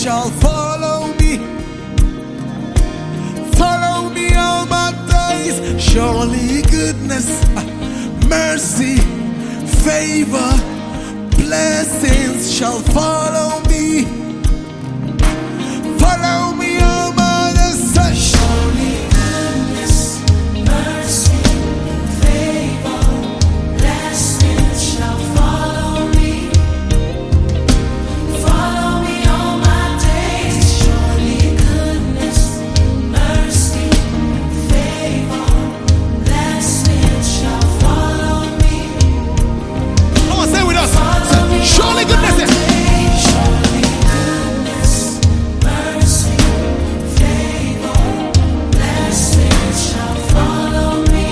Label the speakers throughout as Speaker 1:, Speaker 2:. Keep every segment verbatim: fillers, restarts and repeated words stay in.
Speaker 1: shall follow me, follow me all my days. Surely goodness, mercy, favor, blessings shall follow me, follow me all my days. Surely goodness, mercy, favor, blessings shall follow me, follow me all my days. Surely goodness, mercy, favor, blessings shall follow me. Come on, say with us. Surely goodness, surely goodness, mercy, favor, blessings shall follow me,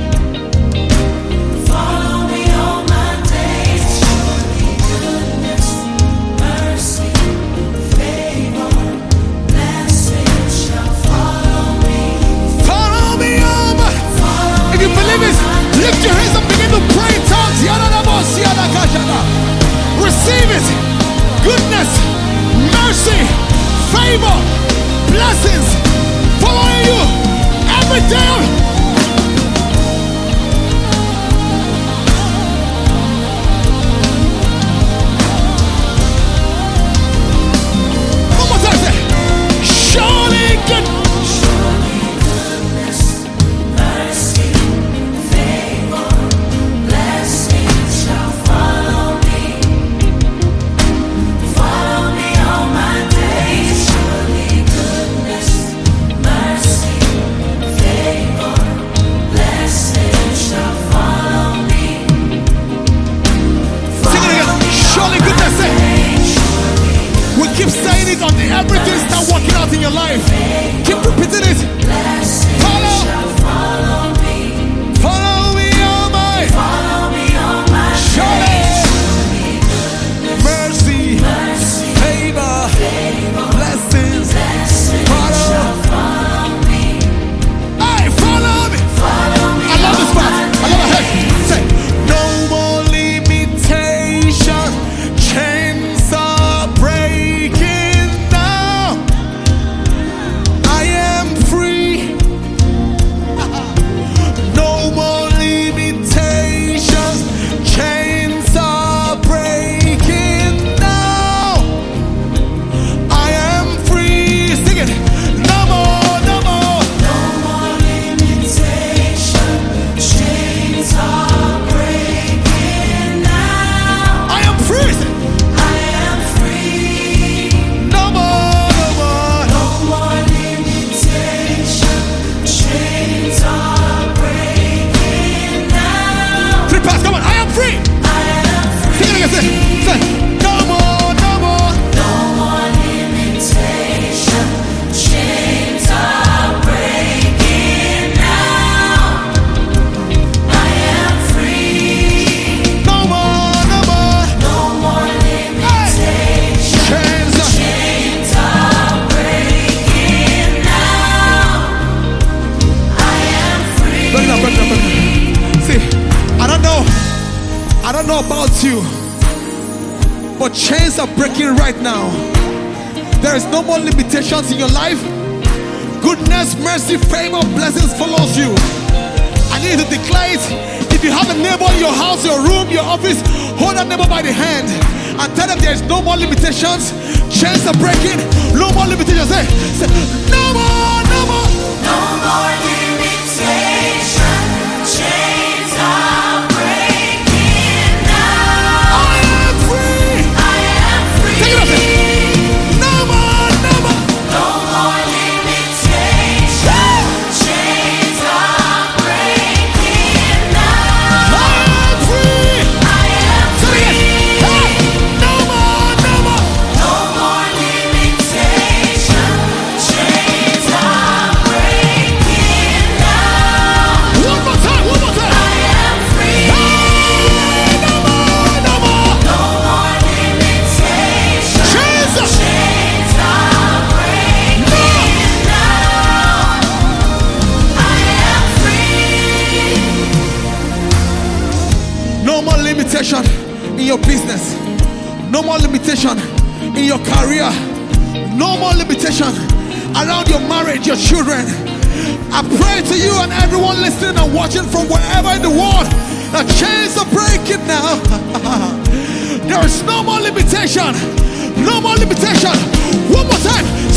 Speaker 1: follow me all my days. Surely goodness, mercy, favor, blessings shall follow me, follow me all my. If you believe it, lift your hands and begin to pray in tongues. Receive it. Goodness, mercy, favor, blessings following you every day. One more time, say, surely good. Surely goodness, mercy, favor, blessings shall follow me, follow me all my days. Surely goodness, mercy, favor, blessings shall follow me. Sing it again. Surely goodness. Say. We keep saying it on the everything start working out in your life. Keep repeating it. Follow, follow me, follow me all my, follow me all my. Surely, mercy, mercy, favor, favor, blessings, blessings follow, follow me. Hey, follow me, follow me. I love this part. I love it. Hey, say, no more limitation. Chains are breaking now. I am free. No more limitations. Chains are breaking now. I am free. Sing it. No more, no more. No more limitation. Chains are breaking now. I am free. I am free. No more, no more. No more limitation. Chains are breaking now. Three parts, come on. I am free. I am free. Sing it again. Say, say, no more, no more. No more limitation. Chains are breaking now. I am free. No more, no more. No more limitation. Chains are. Chains are breaking now. I am free. Break it up, break it up, break it up. See, I don't know. I don't know about you, but chains are breaking right now. There is no more limitations in your life. Goodness, mercy, favor, blessings follows you. I need to declare it. If you have a neighbor in your house, your room, your office, hold that neighbor by the hand and tell them there is no more limitations. Chains are breaking. No more limitations. Say, say, no more, no more. No more limitation. Chains are breaking now. I am free. I am free. Take it up. Say, no more, no more. No more limitation. Chains are breaking now. I am free. I am free. Hey, no more, no more. No more limitation. Chains are breaking now. One more time, one more time. I am free. Hey, no more, no more. No more limitation. Chains are, chains are breaking now. I am free. No more limitation in your business. No more limitation in your career. No more limitation around your marriage, your children. I pray to you and everyone listening and watching from wherever in the world, the chains are breaking now. There is no more limitation. No more limitation. One more time.